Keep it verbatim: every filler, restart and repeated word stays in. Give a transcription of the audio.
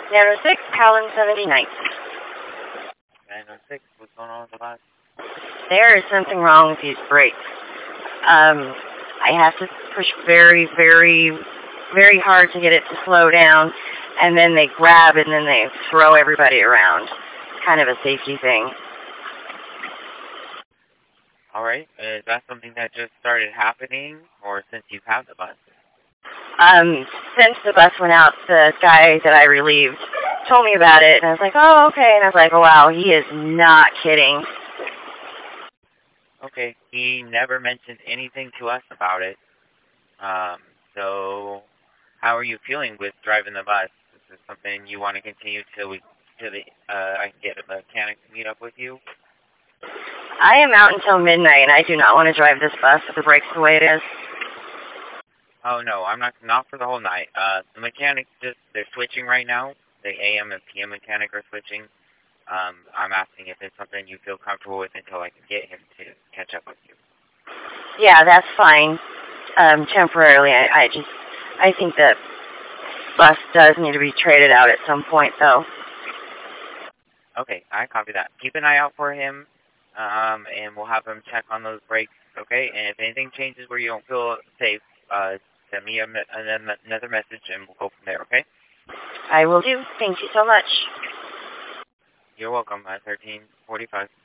nine oh six, Howland seventy-nine. nine oh six, what's going on with the bus? There is something wrong with these brakes. Um, I have to push very, very, very hard to get it to slow down, and then they grab and then they throw everybody around. It's kind of a safety thing. All right. Is that something that just started happening, or since you've had the bus? Um, since the bus went out, the guy that I relieved told me about it, and I was like, oh, okay. And I was like, oh, wow, he is not kidding. Okay. He never mentioned anything to us about it. Um, so how are you feeling with driving the bus? Is this something you want to continue till we, till the, uh, I can get a mechanic to meet up with you? I am out until midnight, and I do not want to drive this bus with the brakes the way it is. Oh, no, I'm not, not for the whole night. Uh, the mechanics just, they're switching right now. The A M and P M mechanic are switching. Um, I'm asking if it's something you feel comfortable with until I can get him to catch up with you. Yeah, that's fine. Um, temporarily, I, I just, I think that bus does need to be traded out at some point, though. Okay, I copy that. Keep an eye out for him, um, and we'll have him check on those brakes, okay? And if anything changes where you don't feel safe, uh, send me a me another message, and we'll go from there, okay? I will do. Thank you so much. You're welcome, at thirteen forty-five.